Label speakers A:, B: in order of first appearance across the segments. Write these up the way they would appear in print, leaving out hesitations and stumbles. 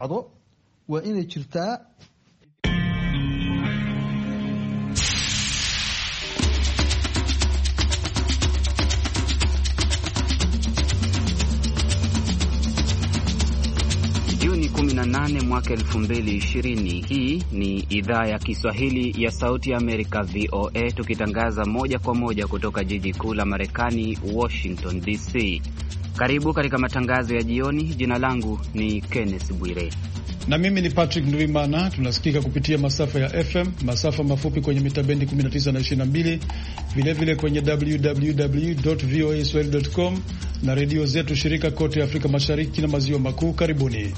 A: waa inay jirtaa
B: Juni 18 mwaka 2020. Hii ni idhaa ya Kiswahili ya Sauti ya Amerika VOA, tukitangaza moja kwa moja kutoka jiji kuu la Marekani, Washington DC. Karibu katika matangazo ya jioni. Jina langu ni Kenneth Bwire
C: na mimi ni Patrick Ndwimana. Tunasikika kupitia masafa ya FM, masafa mafupi kwenye mitabendi 19 na 22, vilevile kwenye www.voaswahili.com na redio zetu shirika kote Afrika Mashariki na Maziwa Makuu. Karibuni.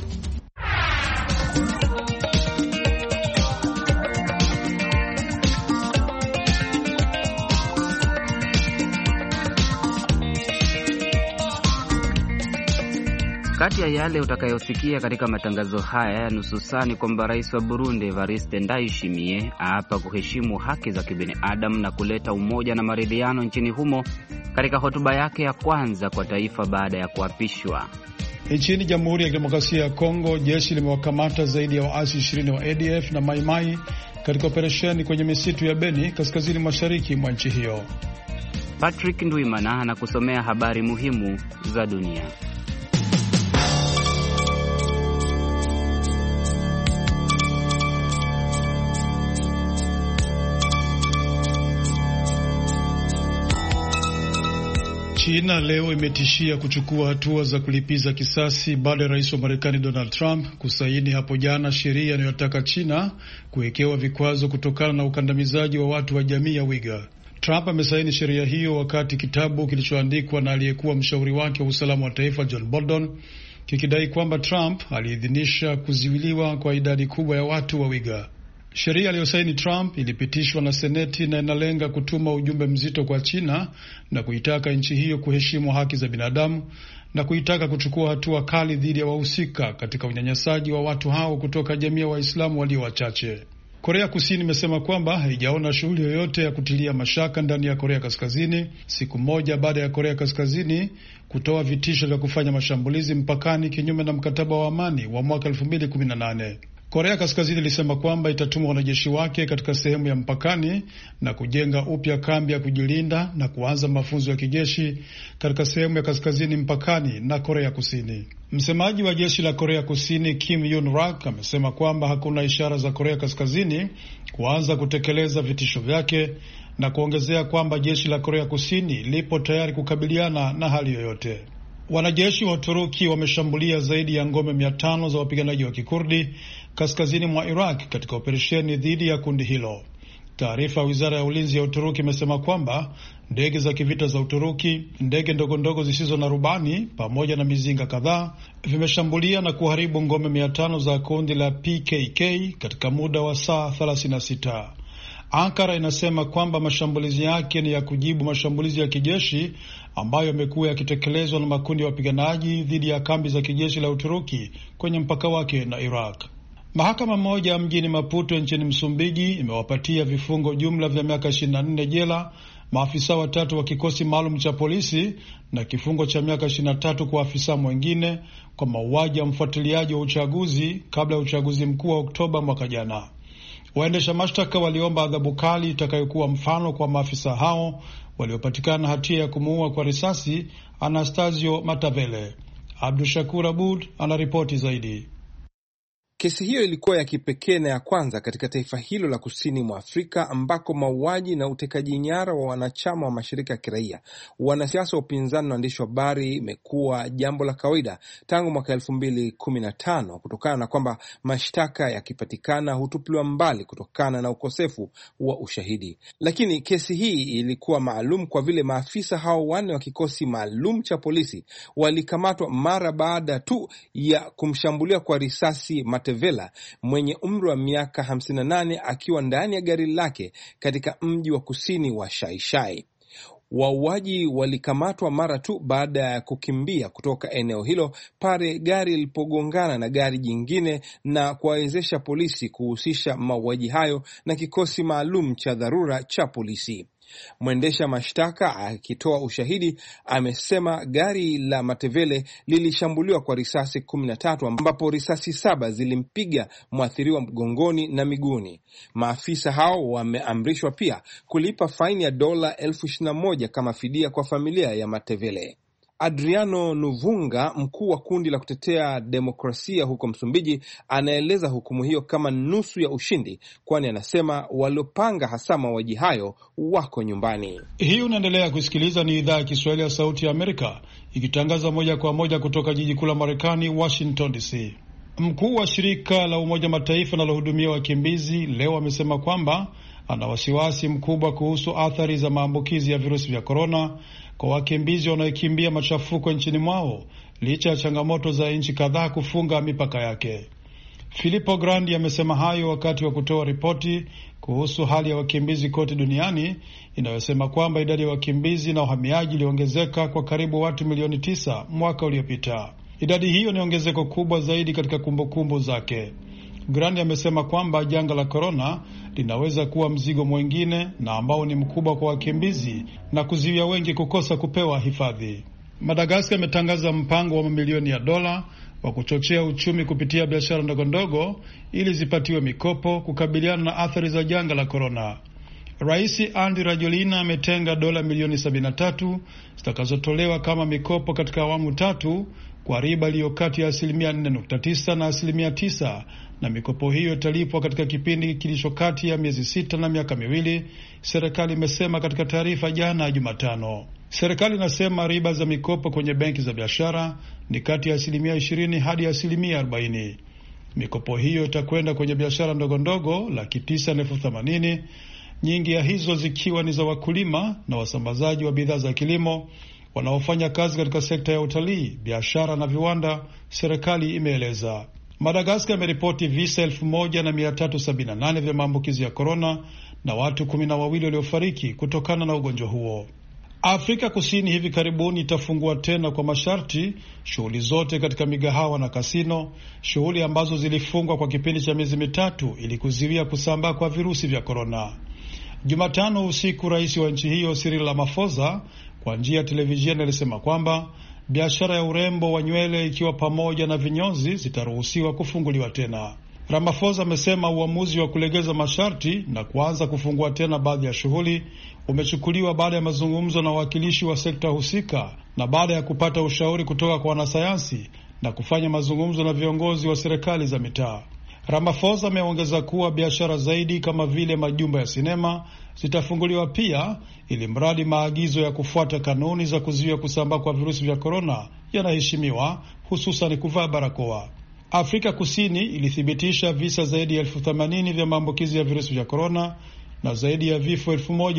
B: Kati ya yale utakayosikia katika matangazo haya ya nusu saa ni kwamba rais wa Burundi Evariste Ndayishimiye aapa kuheshimu haki za kibinadamu na kuleta umoja na maridhiano nchini humo katika hotuba yake ya kwanza kwa taifa baada ya kuapishwa.
C: Nchini Jamhuri ya Kidemokrasia ya Kongo, jeshi limewakamata zaidi ya waasi 20 wa ADF na Mai Mai katika operesheni kwenye misitu ya Beni kaskazini mashariki mwa nchi hiyo.
B: Patrick Ndwimana anakusomea habari muhimu za dunia.
C: China leo imetishia kuchukua hatua za kulipiza kisasi baada ya rais wa Marekani Donald Trump kusaini hapo jana sheria inayotaka China kuwekewa vikwazo kutokana na ukandamizaji wa watu wa jamii ya Uighur. Trump amesaini sheria hiyo wakati kitabu kilichoandikwa na aliyekuwa mshauri wake wa usalama wa taifa John Bolton kikidai kwamba Trump aliidhinisha kuziwiliwa kwa idadi kubwa ya watu wa Uighur. Sheria aliyosaini Trump ilipitishwa na Seneti na inalenga kutuma ujumbe mzito kwa China na kuitaka nchi hiyo kuheshimu haki za binadamu na kuitaka kuchukua hatua kali dhidi ya wahusika katika unyanyasaji wa watu hao kutoka jamii ya Waislamu walio wachache. Korea Kusini imesema kwamba haijaona shughuli yoyote ya kutilia mashaka ndani ya Korea Kaskazini, siku moja baada ya Korea Kaskazini kutoa vitisho vya kufanya mashambulizi mpakani kinyume na mkataba wa amani wa mwaka 2018. Korea Kaskazini ilisema kwamba itatuma wanajeshi wake katika sehemu ya mpakani na kujenga upya kambi ya kujilinda na kuanza mafunzo ya kijeshi katika sehemu ya kaskazini mpakani na Korea Kusini. Msemaji wa jeshi la Korea Kusini Kim Yun-rak amesema kwamba hakuna ishara za Korea Kaskazini kuanza kutekeleza vitisho vyake na kuongezea kwamba jeshi la Korea Kusini lipo tayari kukabiliana na hali yoyote. Wanajeshi wa Uturuki wameshambulia zaidi ya ngome 500 za wapiganaji wa Kikurdi kaskazini mwa Iraq katika operesheni dhidi ya kundi hilo. Taarifa ya Wizara ya Ulinzi ya Uturuki imesema kwamba ndege za kivita za Uturuki, ndege ndogondogo zisizo na rubani pamoja na mizinga kadhaa vimeshambulia na kuharibu ngome 500 za kundi la PKK katika muda wa saa 36. Ankara inasema kwamba mashambulizi yake ni ya kujibu mashambulizi ya kijeshi ambayo yamekuwa yakitekelezwa na makundi ya wapiganaji dhidi ya kambi za kijeshi la Uturuki kwenye mpaka wake na Iraq. Mahakama moja mjini Maputo nchini Msumbiji imewapatia vifungo jumla vya miaka 24 jela maafisa 3 wa kikosi maalum cha polisi na kifungo cha miaka 23 kwa afisa mwingine kwa mauaji ya mfuatiliaji wa uchaguzi kabla ya uchaguzi mkuu wa Oktoba mwaka jana. Waendesha mashtaka waliomba adhabu kali itakayokuwa mfano kwa maafisa hao waliopatikana hatia ya kumuua kwa risasi Anastasio Matavele. Abdushakur Abud anaripoti zaidi.
D: Kesi hiyo ilikuwa ya kipekee na ya kwanza katika taifa hilo la kusini mwa Afrika ambako mauaji na utekaji nyara wa wanachama wa mashirika ya kiraia, wanasiasa wa upinzani na waandishi wa habari imekuwa jambo la kawaida tangu mwaka 2015 kutokana na kwamba mashtaka yakipatikana hutupiliwa mbali kutokana na ukosefu wa ushahidi. Lakini kesi hii ilikuwa maalum kwa vile maafisa hao 4 wa kikosi maalum cha polisi walikamatwa mara baada tu ya kumshambulia kwa risasi Matavela mwenye umri wa miaka 58 akiwa ndani ya gari lake katika mji wa kusini wa Shaishai. Wauaji walikamatwa mara tu baada ya kukimbia kutoka eneo hilo pale gari lilipogongana na gari jingine na kuwawezesha polisi kuhusisha mauaji hayo na kikosi maalum cha dharura cha polisi. Mwendesha mashtaka akitoa ushahidi amesema gari la Matevele lilishambuliwa kwa risasi 13 ambapo risasi 7 zilimpiga mwathiriwa mgongoni na miguuni. Maafisa hao wameamrishwa pia kulipa faini ya dola 21,000 kama fidia kwa familia ya Matevele. Adriano Nuvunga, mkuu wa kundi la kutetea demokrasia huko Msumbiji, anaeleza hukumu hiyo kama nusu ya ushindi, kwani anasema waliopanga hasa mauaji hayo wako nyumbani.
C: Hii unaendelea kusikiliza, ni idhaa ya Kiswahili ya Sauti ya Amerika ikitangaza moja kwa moja kutoka jiji kuu la Marekani, Washington DC. Mkuu wa shirika la Umoja Mataifa linalohudumia wakimbizi leo amesema kwamba ana wasiwasi mkubwa kuhusu athari za maambukizi ya virusi vya korona kwa wakimbizi wanaokimbia machafuko nchini mwao licha ya changamoto za nchi kadhaa kufunga mipaka yake. Filippo Grandi amesema hayo wakati wa kutoa ripoti kuhusu hali ya wakimbizi kote duniani inayosema kwamba idadi ya wakimbizi na wahamiaji iliongezeka kwa karibu watu milioni 9 mwaka uliopita. Idadi hiyo ni ongezeko kubwa zaidi katika kumbukumbu zake. Grandi amesema kwamba janga la korona linaweza kuwa mzigo mwingine na ambao ni mkubwa kwa wakimbizi na kuzuia wengi kukosa kupewa hifadhi. Madagaskar imetangaza mpango wa mamilioni ya dola wa kuchochea uchumi kupitia biashara ndogondogo ili zipatiwe mikopo kukabiliana na athari za janga la korona. Rais Andry Rajoelina ametenga dola milioni 73 zitakazotolewa kama mikopo katika awamu 3 kwa riba iliyo kati ya 4.9% na 9%, na mikopo hiyo italipwa katika kipindi kilicho kati ya miezi 6 na miaka 2, serikali imesema katika taarifa jana Jumatano. Serikali inasema riba za mikopo kwenye benki za biashara ni kati ya 20% hadi 40%. Mikopo hiyo itakwenda kwenye biashara ndogondogo 980,000, nyingi ya hizo zikiwa ni za wakulima na wasambazaji wa bidhaa za kilimo wanaofanya kazi katika sekta ya utalii, biashara na viwanda, serikali imeeleza. Madagaskar imeripoti visa 1378 vya maambukizi ya korona na watu 12 waliofariki kutokana na ugonjwa huo. Afrika Kusini hivi karibuni itafungua tena kwa masharti shughuli zote katika migahawa na kasino, shughuli ambazo zilifungwa kwa kipindi cha miezi 3 ili kuzuia kusambaa kwa virusi vya korona. Jumatano usiku, rais wa nchi hiyo Cyril Ramaphosa kwa njia ya televisheni alisema kwamba biashara ya urembo wa nywele ikiwa pamoja na vinyozi zitaruhusiwa kufunguliwa tena. Ramaphosa amesema uamuzi wa kulegeza masharti na kuanza kufungua tena baadhi ya shughuli umechukuliwa baada ya mazungumzo na wawakilishi wa sekta husika na baada ya kupata ushauri kutoka kwa wanasayansi na kufanya mazungumzo na viongozi wa serikali za mitaa. Ramaphosa ameongeza kuwa biashara zaidi kama vile majumba ya sinema zitafunguliwa pia, ili mradi maagizo ya kufuata kanuni za kuzuia kusambaa kwa virusi vya korona yanaheshimiwa, hususan kuvaa barakoa. Afrika Kusini ilithibitisha visa zaidi ya 80,000 vya maambukizi ya virusi vya korona na zaidi ya vifo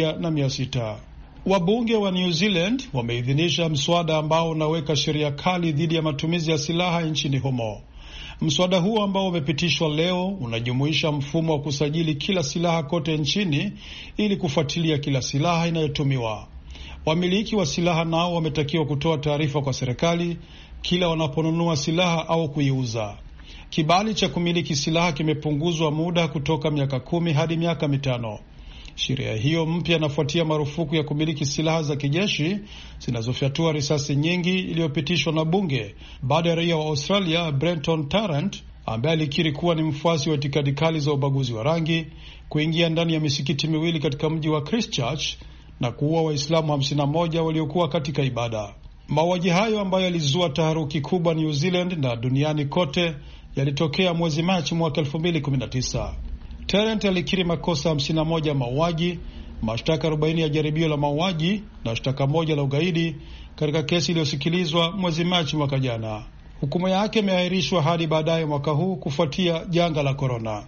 C: 1,600. Wabunge wa New Zealand wameidhinisha mswada ambao unaweka sheria kali dhidi ya matumizi ya silaha nchini humo. Mswada huo ambao umepitishwa leo unajumuisha mfumo wa kusajili kila silaha kote nchini ili kufuatilia kila silaha inayotumiwa. Wamiliki wa silaha nao wametakiwa kutoa taarifa kwa serikali kila wanaponunua silaha au kuiuza. Kibali cha kumiliki silaha kimepunguzwa muda kutoka miaka 10 hadi miaka 5. Sheria hiyo mpya inafuatia marufuku ya kumiliki silaha za kijeshi zinazofyatua risasi nyingi iliyopitishwa na bunge baada ya raia wa Australia Brenton Tarrant, ambaye alikiri kuwa ni mfuasi wa itikadi kali za ubaguzi wa rangi, kuingia ndani ya misikiti miwili katika mji wa Christchurch na kuua Waislamu 51 waliokuwa katika ibada. Mauaji hayo ambayo yalizua taharuki kubwa New Zealand na duniani kote yalitokea mwezi Machi mwaka 2019. Tarrant alikiri makosa 51 ya mauaji, mashtaka 40 ya jaribio la mauaji na shtaka 1 la ugaidi katika kesi iliyosikilizwa mwezi Machi mwaka jana. Hukumu yake imeahirishwa hadi baadaye mwaka huu kufuatia janga la korona.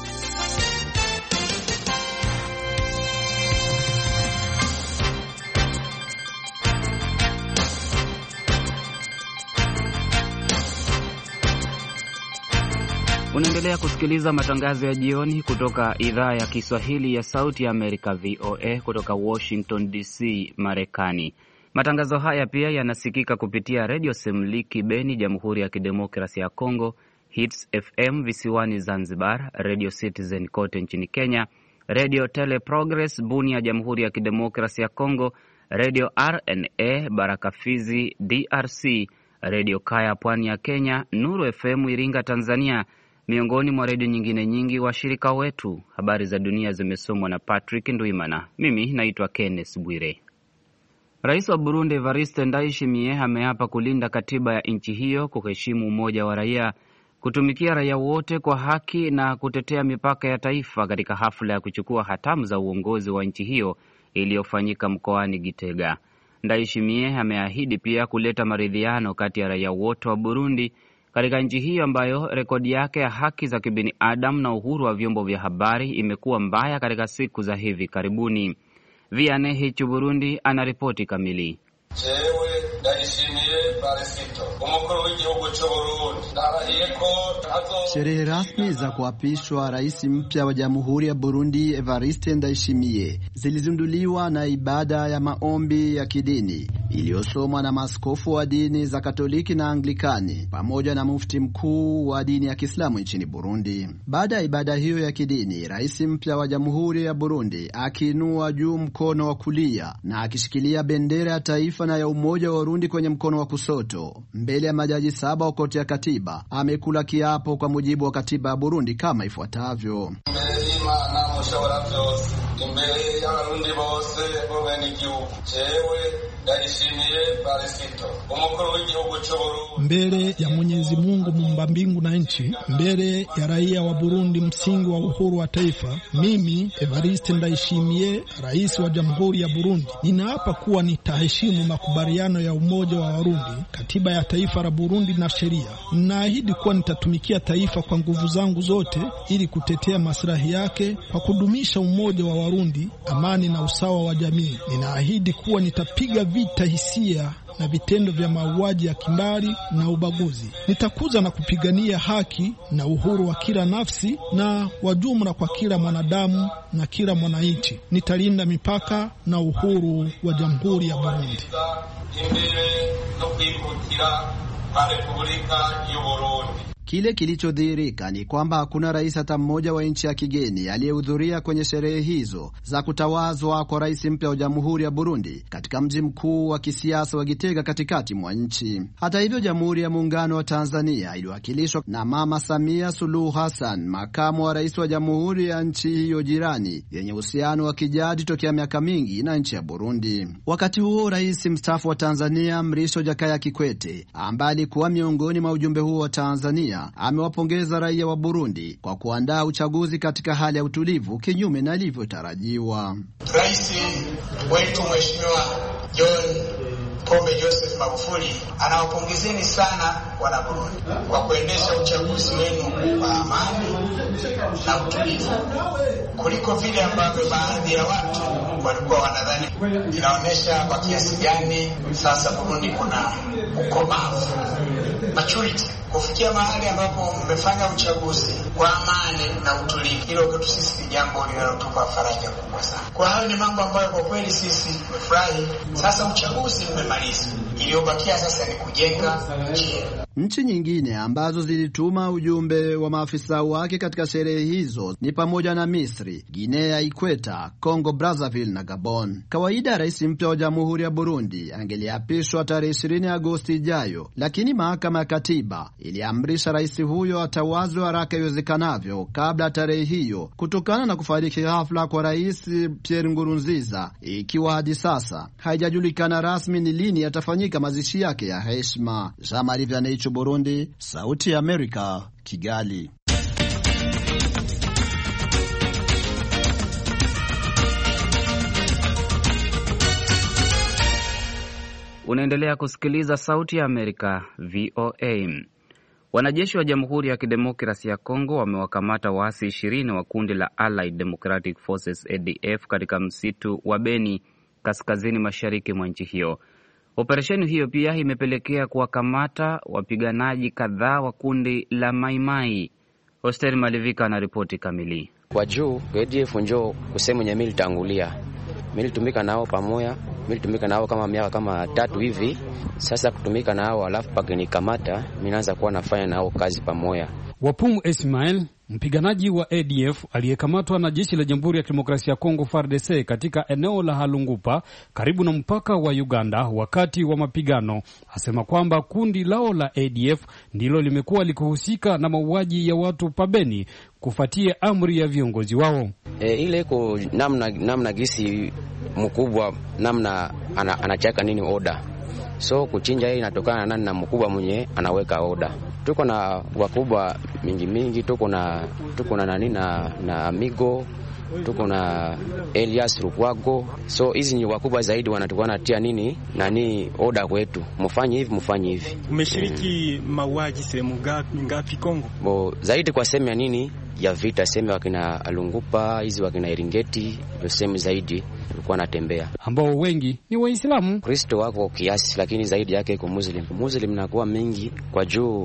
B: Unaendelea kusikiliza matangazo ya jioni kutoka idhaa ya Kiswahili ya Sauti ya Amerika, VOA, kutoka Washington DC, Marekani. Matangazo haya pia yanasikika kupitia Radio Semliki Beni, Jamhuri ya Kidemokrasia ya Kongo, Hits FM visiwani Zanzibar, Radio Citizen kote nchini Kenya, Radio Teleprogress Bunia, Jamhuri ya Kidemokrasia ya Kongo, Radio RNA Baraka Fizi DRC, Radio Kaya Pwani ya Kenya, Nuru FM Iringa Tanzania, miongoni mwa redio nyingine nyingi washirika wetu. Habari za dunia zimesomwa na Patrick Ndwimana. Mimi naitwa Kenneth Bwire. Rais wa Burundi Evariste Ndayishimiye ameapa kulinda katiba ya nchi hiyo, kuheshimu umoja wa raia, kutumikia raia wote kwa haki na kutetea mipaka ya taifa katika hafla ya kuchukua hatamu za uongozi wa nchi hiyo iliyofanyika mkoani Gitega. Ndayishimiye ameahidi pia kuleta maridhiano kati ya raia wote wa Burundi katika nchi hiyo ambayo rekodi yake ya haki za kibinadamu na uhuru wa vyombo vya habari imekuwa mbaya katika siku za hivi karibuni. Vianney Hichu Burundi anaripoti kamili.
A: Sherehe rasmi za kuapishwa rais mpya wa Jamhuri ya Burundi Evariste Ndayishimiye zilizinduliwa na ibada ya maombi ya kidini iliyosomwa na maaskofu wa dini za Katoliki na Anglikani pamoja na mufti mkuu wa dini ya Kiislamu nchini Burundi. Baada ya ibada hiyo ya kidini, rais mpya wa Jamhuri ya Burundi akiinua juu mkono wa kulia na akishikilia bendera ya taifa na ya umoja wa Burundi kwenye mkono wa kusoto mbele ya majaji 7 wa koti ya katiba, amekula kiapo kwa mujibu wa katiba ya Burundi kama ifuatavyo:
E: mbele ya Mwenyezi Mungu muumba mbingu na nchi, mbele ya raia wa Burundi, msingi wa uhuru wa taifa, mimi Evariste Ndayishimiye, rais wa Jamhuri ya Burundi, ninaapa kuwa nitaheshimu makubaliano ya umoja wa Warundi, katiba ya taifa la Burundi na sheria. Ninaahidi kuwa nitatumikia taifa kwa nguvu zangu zote ili kutetea maslahi yake kwa kudumisha umoja wa Warundi, amani na usawa wa jamii. Ninaahidi kuwa nitapiga vita hisia na vitendo vya mauaji ya kimbari na ubaguzi. Nitakuza na kupigania haki na uhuru wa kila nafsi na wa jumla kwa kila mwanadamu na kila mwananchi. Nitalinda mipaka na uhuru wa Jamhuri ya Burundi.
A: Kile kilichodhihirika ni kwamba hakuna rais hata mmoja wa nchi ya kigeni aliyehudhuria kwenye sherehe hizo za kutawazwa kwa rais mpya wa Jamhuri ya Burundi katika mji mkuu wa kisiasa wa Gitega katikati mwa nchi. Hata hivyo, Jamhuri ya Muungano wa Tanzania iliwakilishwa na Mama Samia Suluhu Hassan, makamu wa rais wa jamhuri ya nchi hiyo jirani yenye uhusiano wa kijadi tokea miaka mingi na nchi ya Burundi. Wakati huo, rais mstaafu wa Tanzania Mrisho Jakaya Kikwete, ambaye alikuwa miongoni mwa ujumbe huo wa Tanzania, amewapongeza raia wa Burundi kwa kuandaa uchaguzi katika hali ya utulivu, kinyume na ilivyotarajiwa.
F: Rais wetu Mheshimiwa John Pombe Joseph Magufuli anawapongezeni sana wana Burundi kwa kuendesha uchaguzi wenu kwa amani na utulivu kuliko vile ambavyo baadhi ya watu walikuwa wanadhani. Inaonyesha kwa kiasi gani sasa Burundi kuna ukomavu, maturity, kufikia mahali ambapo mmefanya uchaguzi kwa amani na utulivu. Hilo kwetu sisi ni jambo linalotupa faraja kubwa sana. Kwa hayo ni mambo ambayo kwa kweli sisi tumefurahi. Sasa uchaguzi umemaliza, iliyobakia sasa ni kujenga nchi.
A: Nchi nyingine ambazo zilituma ujumbe wa maafisa wake katika sherehe hizo ni pamoja na Misri, Guinea Ikweta, Congo Brazzaville na Gabon. Kawaida rais mpya wa Jamhuri ya Burundi angeliapishwa tarehe 20 Agosti ijayo, lakini mahakama ya katiba iliamrisha rais huyo atawazwe haraka iwezekanavyo kabla tarehe hiyo, kutokana na kufariki ghafla kwa rais Pierre Nkurunziza, ikiwa hadi sasa haijajulikana rasmi ni lini yatafanyika mazishi yake ya heshima. Jean-Marie Vianney, Burundi, Sauti ya Amerika, Kigali.
B: Unaendelea kusikiliza Sauti ya Amerika, VOA. Wanajeshi wa Jamhuri ya Kidemokrasia ya Kongo wamewakamata waasi 20 wa kundi la Allied Democratic Forces ADF katika msitu wa Beni, kaskazini mashariki mwa nchi hiyo. Operesheni hiyo pia imepelekea kuwakamata wapiganaji kadhaa wa kundi la Maimai. Hosteri Malivika anaripoti kamili.
G: Kwa juu ADF njoo kusema nye mili tangulia. Mili tumika nao pamoja, mili tumika nao kama miaka kama 3 hivi. Sasa kutumika nao alafu pakinikamata, mimi naanza kuwa nafanya nao kazi pamoja.
H: Wapumu Ismail, mpiganaji wa ADF aliyekamatwa na jeshi la Jamhuri ya Kidemokrasia ya Kongo FARDC katika eneo la Halungupa karibu na mpaka wa Uganda wakati wa mapigano, asema kwamba kundi lao la ADF ndilo limekuwa likihusika na mauaji ya watu pabeni kufuatia amri ya viongozi wao.
G: Ile iko namna gisi mkubwa namna anachaka nini order. So kuchinja hii inatokana nani na mkubwa mwenye anaweka order. Tuko na wakubwa mingi, tuko na nani na Amigo, tuko na Elias Rukwago. So hizi ni wakubwa zaidi wanatia nani order kwetu. Mfanye hivi.
I: Umeshiriki mauaji sehemu ngapi Kongo?
G: Zaidi kwa sehemu ya nini? Ya vita, sehemu wakina Alungupa, hizi wakina Eringeti, ndio sehemu zaidi walikuwa natembea.
H: Ambao wengi ni Waislamu.
G: Kristo wako kiasi, lakini zaidi yake iko Muslim nakuwa mengi kwa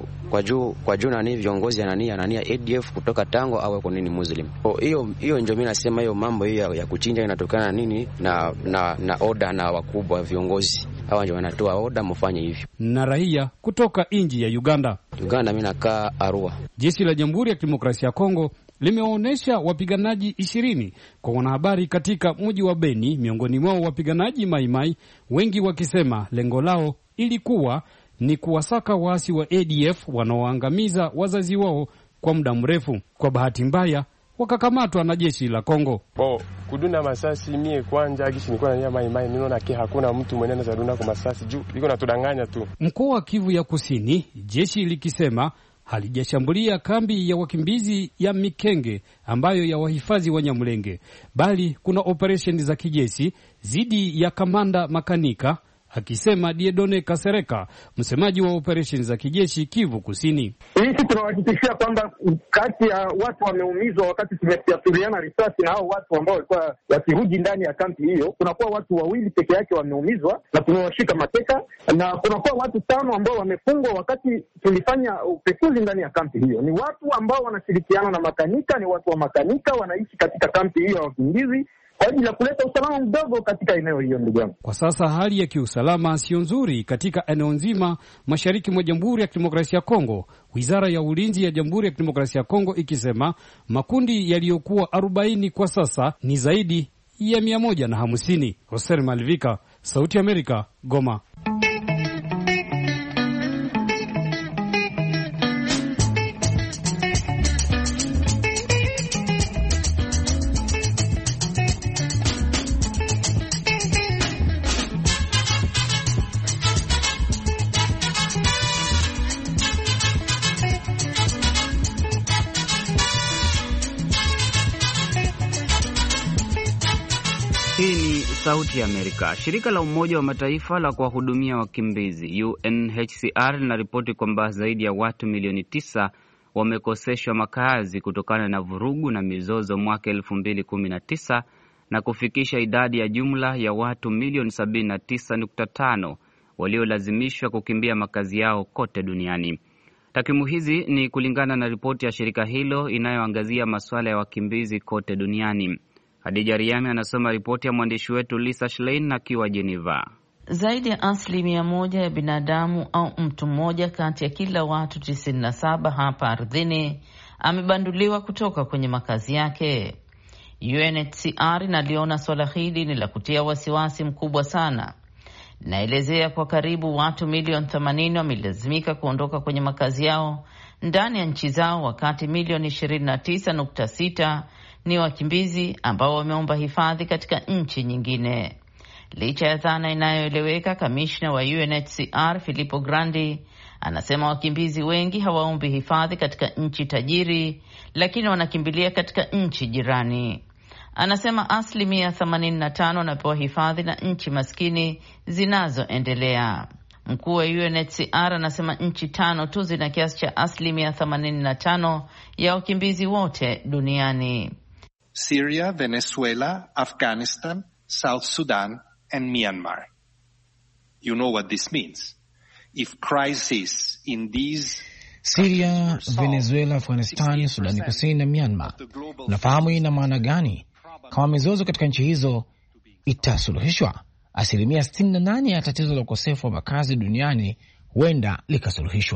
G: juu nani viongozi anania ADF kutoka Tango au kwa nini Muslim. Hiyo ndio mimi nasema hiyo mambo hiyo ya kuchinja inatokana nini na order na wakubwa viongozi. Hawa ndio wanatoa order mfanye hivyo.
H: Na raia kutoka nchi ya Uganda
G: mimi nakaa Arua.
H: Jeshi la Jamhuri ya Kidemokrasia ya Kongo limeonyesha wapiganaji 20 kwa wanahabari katika mji wa Beni, miongoni mwao wapiganaji Maimai, wengi wakisema lengo lao ilikuwa ni kuwasaka waasi wa ADF wanaoangamiza wazazi wao kwa muda mrefu. Kwa bahati mbaya wakakamatwa na jeshi la Kongo.
I: Kuduna masasi mie kwanja gishi nilikuwa na Maimai ninaona hakuna mtu mwenye anaweza duna kwa masasi juu liko natudanganya tu. Mkoa
H: wa Kivu ya Kusini, jeshi likisema halijashambulia kambi ya wakimbizi ya Mikenge ambayo ya wahifadhi wa Nyamulenge, bali kuna operesheni za kijeshi zidi ya kamanda Makanika, akisema Diedone Kasereka, msemaji wa operesheni za kijeshi Kivu Kusini.
J: Sisi tunawahakikishia kwamba kati ya watu wameumizwa wakati tumefyatuliana risasi na hao watu ambao walikuwa wakirudi ndani ya kampi hiyo, kunakuwa watu 2 peke yake wameumizwa na tumewashika mateka, na kunakuwa watu 5 ambao wamefungwa wakati tulifanya upekuzi ndani ya kampi hiyo. Ni watu ambao wanashirikiana na Makanika, ni watu wa Makanika wanaishi katika kampi hiyo ya wakimbizi kwa ajili ya kuleta usalama mdogo katika eneo hiyo. Ndugu yangu,
H: kwa sasa hali ya kiusalama sio nzuri katika eneo nzima mashariki mwa Jamhuri ya Kidemokrasia ya Kongo, Wizara ya Ulinzi ya Jamhuri ya Kidemokrasia ya Kongo ikisema makundi yaliyokuwa 40 kwa sasa ni zaidi ya 150. Hoser Malvika, Sauti ya Amerika, Goma.
B: Hii ni Sauti ya Amerika. Shirika la Umoja wa Mataifa la kuwahudumia wakimbizi UNHCR linaripoti kwamba zaidi ya watu milioni 9 wamekoseshwa makazi kutokana na vurugu na mizozo mwaka 2019 na kufikisha idadi ya jumla ya watu milioni 79.5 waliolazimishwa kukimbia makazi yao kote duniani. Takwimu hizi ni kulingana na ripoti ya shirika hilo inayoangazia masuala ya wakimbizi kote duniani. Hadija Riami anasoma ripoti ya mwandishi wetu Lisa Schlein akiwa Geneva.
K: Zaidi ya 1% ya binadamu au mtu mmoja kati ya kila watu 97 hapa ardhini amebanduliwa kutoka kwenye makazi yake. UNHCR inaliona swala hili ni la kutia wasiwasi mkubwa sana. Naelezea kwa karibu watu milioni 80 wamelazimika kuondoka kwenye makazi yao ndani ya nchi zao, wakati milioni 29.6 ni wakimbizi ambao wameomba hifadhi katika nchi nyingine. Licha ya dhana inayoeleweka, kamishna wa UNHCR Filippo Grandi anasema wakimbizi wengi hawaombi hifadhi katika nchi tajiri, lakini wanakimbilia katika nchi jirani. Anasema 85% wanapewa hifadhi na nchi maskini zinazoendelea. Mkuu wa UNHCR anasema nchi 5 tu zina kiasi cha 85% ya wakimbizi wote duniani:
L: Syria, Venezuela, Afghanistan, South Sudan and Myanmar. You know what this means. If crisis in these
M: Syria, Venezuela, Afghanistan, Sudani Kusini na Myanmar, nafahamu ina maana gani? Kama mizozo katika nchi hizo itasuluhishwa, 68% ya tatizo la ukosefu wa makazi duniani huenda likasuluhishwa.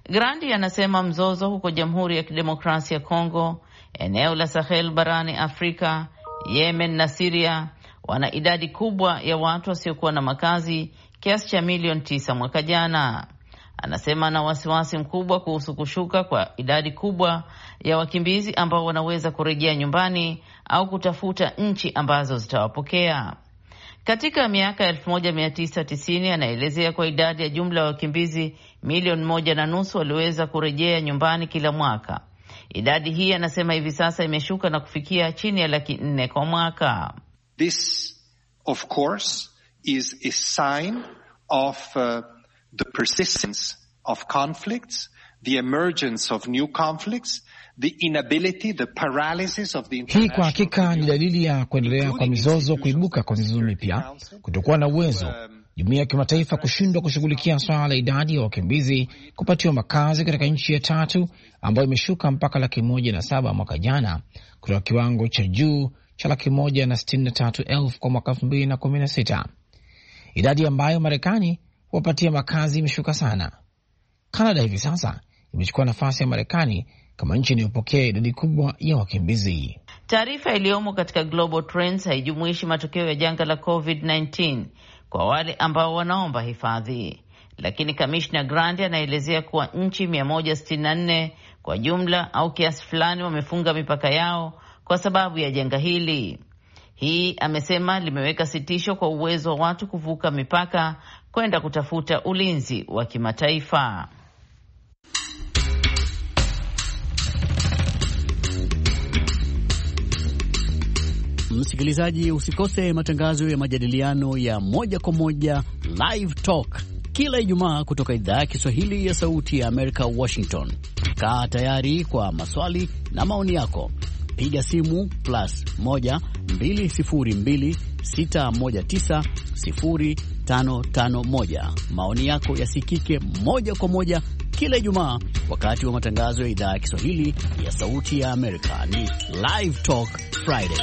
K: Grandi anasema mzozo huko Jamhuri ya Kidemokrasia ya Kongo, eneo la Sahel barani Afrika, Yemen na Syria wana idadi kubwa ya watu wasiokuwa na makazi kiasi cha milioni 9 mwaka jana. Anasema ana wasiwasi mkubwa kuhusu kushuka kwa idadi kubwa ya wakimbizi ambao wanaweza kurejea nyumbani au kutafuta nchi ambazo zitawapokea. Katika miaka 1990 anaelezea kwa idadi ya jumla ya wakimbizi milioni 1.5 waliweza kurejea nyumbani kila mwaka. Idadi hii anasema hivi sasa imeshuka na kufikia chini ya 400,000 kwa mwaka.
L: This of course is a sign of the persistence of conflicts, the emergence of new conflicts, the inability, the paralysis of the international.
M: Hii kwa hakika ni dalili ya kuendelea kwa mizozo, kuibuka kwa mizozo mipya, kutokuwa na uwezo jumuiya ya kimataifa kushindwa kushughulikia swala la idadi ya wakimbizi kupatiwa makazi katika nchi ya tatu ambayo imeshuka mpaka 107,000 mwaka jana kutoka kiwango cha juu cha 163,000 kwa mwaka 2016. Idadi ambayo Marekani huwapatia makazi imeshuka sana. Kanada hivi sasa imechukua nafasi ya Marekani kama nchi inayopokea idadi kubwa ya wakimbizi.
K: Taarifa iliyomo katika Global Trends haijumuishi matokeo ya janga la COVID-19 kwa wale ambao wanaomba hifadhi, lakini Kamishna Grandi anaelezea kuwa nchi 164 kwa jumla au kiasi fulani wamefunga mipaka yao kwa sababu ya janga hili. Hii amesema limeweka sitisho kwa uwezo wa watu kuvuka mipaka kwenda kutafuta ulinzi wa kimataifa.
N: Msikilizaji, usikose matangazo ya majadiliano ya moja kwa moja Live Talk kila Ijumaa kutoka idhaa ya Kiswahili ya Sauti ya Amerika, Washington. Kaa tayari kwa maswali na maoni yako. Piga simu +1 202 619 0551. Maoni yako yasikike moja kwa moja kila Ijumaa wakati wa matangazo ya idhaa ya Kiswahili ya Sauti ya Amerika. Ni Live Talk Friday.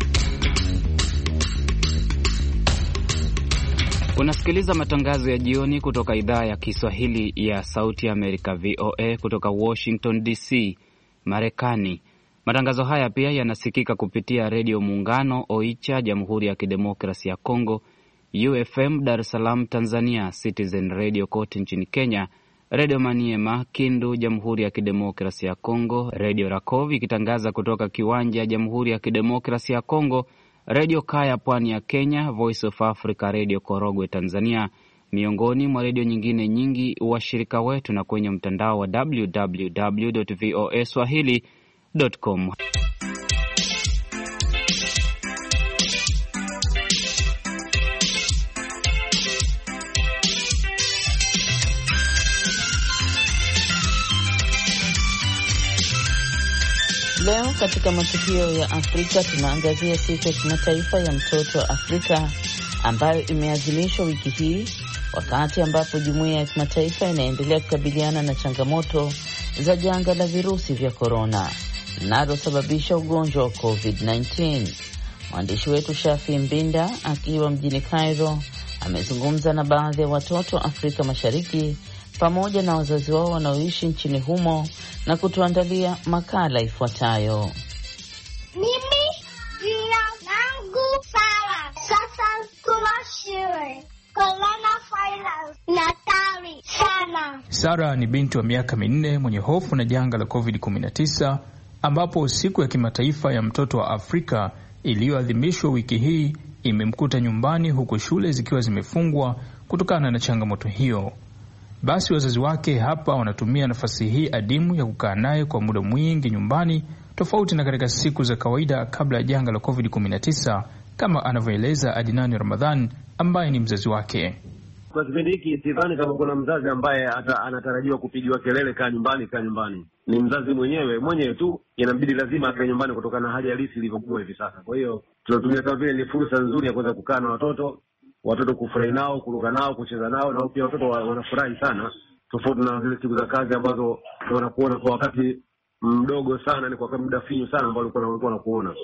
B: Unasikiliza matangazo ya jioni kutoka idhaa ya Kiswahili ya Sauti ya Amerika, VOA, kutoka Washington DC, Marekani. Matangazo haya pia yanasikika kupitia Redio Muungano Oicha, Jamhuri ya Kidemokrasi ya Kongo, UFM Dar es Salaam Tanzania, Citizen Radio kote nchini Kenya, Redio Maniema Kindu, Jamhuri ya Kidemokrasi ya Kongo, Redio Rakovi ikitangaza kutoka Kiwanja, Jamhuri ya Kidemokrasi ya Kongo, Redio Kaya pwani ya Kenya, Voice of Africa Radio Korogwe Tanzania, miongoni mwa redio nyingine nyingi washirika wetu, na kwenye mtandao wa www.voaswahili.com.
K: Leo katika matukio ya Afrika tunaangazia siku ya kimataifa ya mtoto wa Afrika ambayo imeadhimishwa wiki hii, wakati ambapo jumuiya ya kimataifa inaendelea kukabiliana na changamoto za janga la virusi vya korona linalosababisha ugonjwa wa COVID-19. Mwandishi wetu Shafi Mbinda akiwa mjini Cairo amezungumza na baadhi ya watoto wa Afrika Mashariki pamoja na wazazi wao wanaoishi nchini humo na kutuandalia makala ifuatayo.
O: Mimi jina langu Sara. Sasa kuna shule. Coronavirus natari sana.
P: Sara ni binti wa miaka 4 mwenye hofu na janga la COVID-19, ambapo siku ya kimataifa ya mtoto wa Afrika iliyoadhimishwa wiki hii imemkuta nyumbani, huku shule zikiwa zimefungwa kutokana na changamoto hiyo. Basi wazazi wake hapa wanatumia nafasi hii adimu ya kukaa naye kwa muda mwingi nyumbani, tofauti na katika siku za kawaida kabla ya janga la COVID-19, kama anavyoeleza Adinani Ramadhan ambaye ni mzazi wake.
Q: Kwa kipindi hiki sidhani kama kuna mzazi ambaye anatarajiwa kupigiwa kelele kaa nyumbani. Ni mzazi mwenyewe tu inabidi lazima akae nyumbani kutokana na hali halisi ilivyokuwa hivi sasa. Kwa hiyo tunatumia kama vile ni fursa nzuri ya kuweza kukaa na watoto kufurahi nao, kuruka nao, kucheza nao, na pia watoto wanafurahi sana, tofauti na zile siku za kazi ambazo wanakuona kwa wakati mdogo sana, ni kwa muda finyu sana ambao walikuwa wanakuona.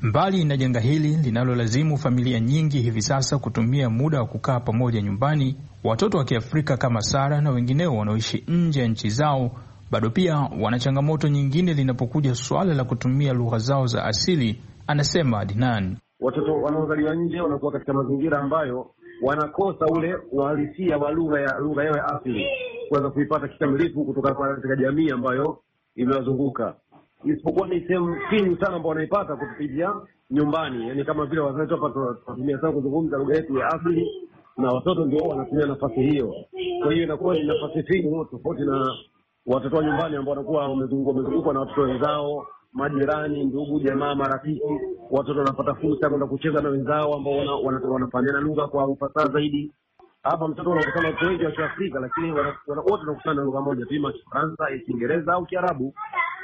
P: Mbali na janga hili linalolazimu familia nyingi hivi sasa kutumia muda wa kukaa pamoja nyumbani, watoto wa Kiafrika kama Sara na wengineo wanaoishi nje ya nchi zao bado pia wana changamoto nyingine linapokuja swala la kutumia lugha zao za asili, anasema Adnan.
Q: Watoto wanaozaliwa nje wanakuwa katika mazingira ambayo wanakosa ule uhalisia wa lugha yao ya asili kuweza kuipata kikamilifu kutoka katika jamii ambayo imewazunguka, isipokuwa ni sehemu finyu sana ambao wanaipata kupitia nyumbani. Yani kama vile wazazi hapa tunatumia sana kuzungumza lugha yetu ya asili, na watoto ndio wanatumia nafasi hiyo. Kwa hiyo inakuwa ni nafasi finyu tofauti na watoto wa nyumbani ambao wanakuwa wamezungukwa na watoto wenzao, majirani, ndugu, jamaa, marafiki. Watoto wanapata fursa kwenda kucheza na wenzao ambao wanafanyana lugha kwa ufasaha zaidi. Hapa mtoto wanakutana watu wengi wa Kiafrika, lakini wote wanakutana na lugha moja, ima Kifaransa, Kiingereza au Kiarabu.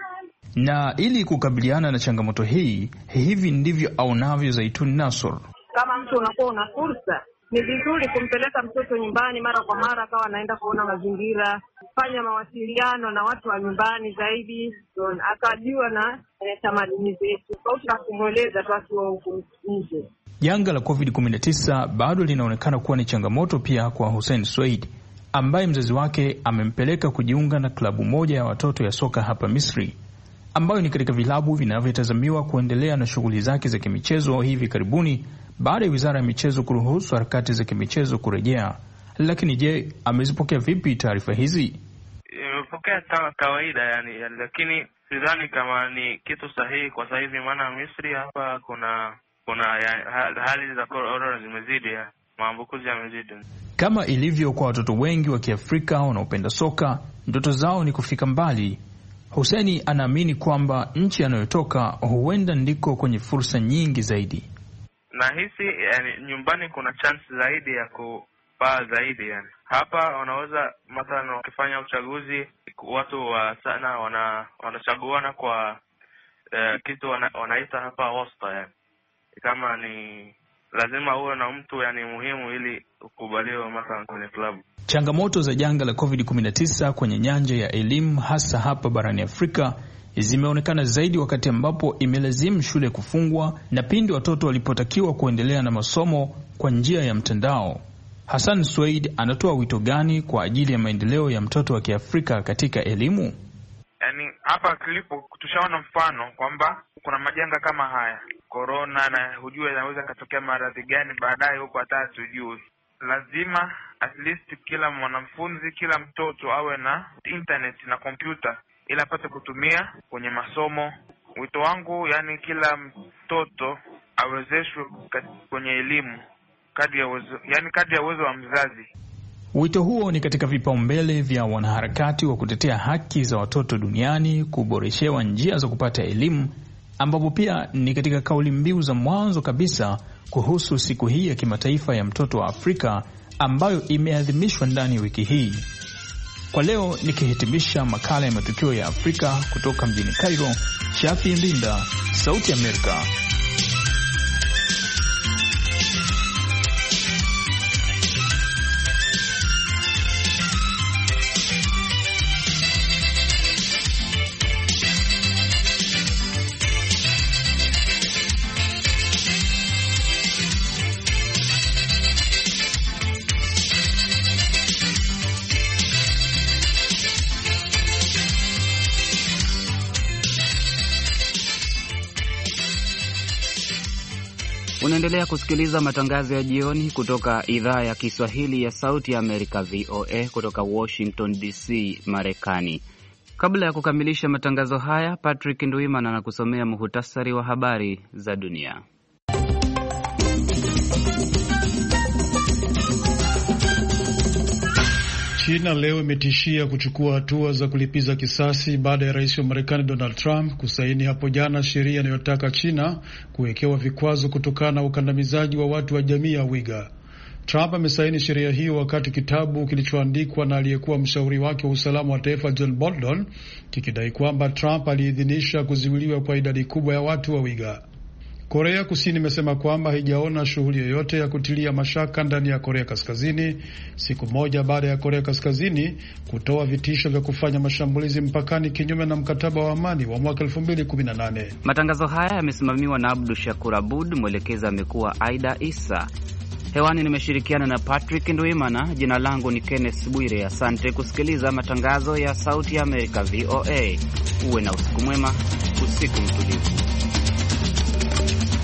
P: Na ili kukabiliana na changamoto hii, hivi ndivyo aonavyo Zaituni Nasor.
R: Kama mtu unakuwa una fursa, ni vizuri kumpeleka mtoto nyumbani mara kwa mara, akawa anaenda kuona mazingira, fanya mawasiliano na watu wa nyumbani zaidi, akajua na tamaduni zetu, tofauti na kumweleza tu akiwa huko nje.
P: Janga la COVID-19 bado linaonekana kuwa ni changamoto pia kwa Hussein Sweid, ambaye mzazi wake amempeleka kujiunga na klabu moja ya watoto ya soka hapa Misri, ambayo ni katika vilabu vinavyotazamiwa kuendelea na shughuli zake za kimichezo hivi karibuni baada ya Wizara ya Michezo kuruhusu harakati za kimichezo kurejea. Lakini je, amezipokea vipi taarifa hizi?
S: Nimepokea kama kawaida yani, lakini sidhani kama ni kitu sahihi kwa sasa hivi, maana Misri hapa kuna hali za corona zimezidi, maambukizi yamezidi. Kama
P: ilivyo kwa watoto wengi wa Kiafrika wanaopenda soka, ndoto zao ni kufika mbali. Huseni anaamini kwamba nchi anayotoka huenda ndiko kwenye fursa nyingi zaidi.
S: Nahisi yani, nyumbani kuna chance zaidi ya kupaa zaidi yani. Hapa wanaweza mathalan wakifanya uchaguzi, watu wa sana wanachaguana kwa kitu wanaita hapa wasta yani. Kama ni lazima uwe na mtu yani muhimu ili ukubaliwe mathalan kwenye klabu.
P: Changamoto za janga la COVID-19 kwenye nyanja ya elimu hasa hapa barani Afrika zimeonekana zaidi wakati ambapo imelazimu shule kufungwa na pindi watoto walipotakiwa kuendelea na masomo kwa njia ya mtandao. Hassan Sweid anatoa wito gani kwa ajili ya maendeleo ya mtoto wa Kiafrika katika elimu?
S: Yani hapa kilipo tushaona mfano kwamba kuna majanga kama haya, corona, na hujue inaweza katokea maradhi gani baadaye huko hata hatujui. Lazima at least kila mwanafunzi, kila mtoto awe na internet na kompyuta ili apate kutumia kwenye masomo. Wito wangu yani kila mtoto awezeshwe kwenye elimu kadri ya uwezo wa mzazi.
P: Wito huo ni katika vipaumbele vya wanaharakati wa kutetea haki za watoto duniani kuboreshewa njia za kupata elimu, ambapo pia ni katika kauli mbiu za mwanzo kabisa kuhusu siku hii ya kimataifa ya mtoto wa Afrika ambayo imeadhimishwa ndani ya wiki hii. Kwa leo nikihitimisha makala ya matukio ya Afrika kutoka mjini Cairo, Shafi Mbinda, Sauti ya Amerika.
B: Unaendelea kusikiliza matangazo ya jioni kutoka idhaa ya Kiswahili ya Sauti ya Amerika, VOA, kutoka Washington DC, Marekani. Kabla ya kukamilisha matangazo haya, Patrick Ndwimana anakusomea muhtasari wa habari za dunia.
C: China leo imetishia kuchukua hatua za kulipiza kisasi baada ya rais wa Marekani Donald Trump kusaini hapo jana sheria inayotaka China kuwekewa vikwazo kutokana na ukandamizaji wa watu wa jamii ya Uighur. Trump amesaini sheria hiyo wakati kitabu kilichoandikwa na aliyekuwa mshauri wake wa usalama wa taifa John Bolton kikidai kwamba Trump aliidhinisha kuzuiliwa kwa idadi kubwa ya watu wa Uighur. Korea Kusini imesema kwamba haijaona shughuli yoyote ya kutilia mashaka ndani ya Korea Kaskazini, siku moja baada ya Korea Kaskazini kutoa vitisho vya kufanya mashambulizi mpakani kinyume na mkataba wa amani wa mwaka 2018.
B: Matangazo haya yamesimamiwa na Abdu Shakur Abud, mwelekezi amekuwa Aida Isa. Hewani nimeshirikiana na Patrick Ndwimana. Jina langu ni Kenneth Bwire. Asante kusikiliza matangazo ya Sauti ya Amerika VOA. Uwe na usiku mwema, usiku mtulivu.